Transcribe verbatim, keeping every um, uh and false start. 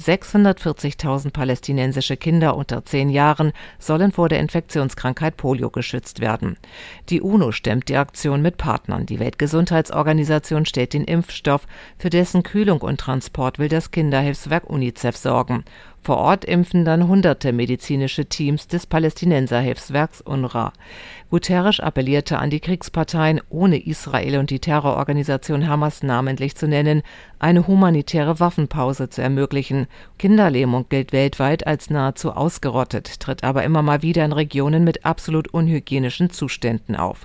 sechshundertvierzigtausend palästinensische Kinder unter zehn Jahren sollen vor der Infektionskrankheit Polio geschützt werden. Die UNO stemmt die Aktion mit Partnern. Die Weltgesundheitsorganisation stellt den Impfstoff, für dessen Kühlung und Transport will das Kinderhilfswerk UNICEF sorgen. Vor Ort impfen dann hunderte medizinische Teams des Palästinenserhilfswerks UNRWA. Guterres appellierte an die Kriegsparteien, ohne Israel und die Terrororganisation Hamas namentlich zu nennen, eine humanitäre Waffenpause zu ermöglichen. Kinderlähmung gilt weltweit als nahezu ausgerottet, tritt aber immer mal wieder in Regionen mit absolut unhygienischen Zuständen auf.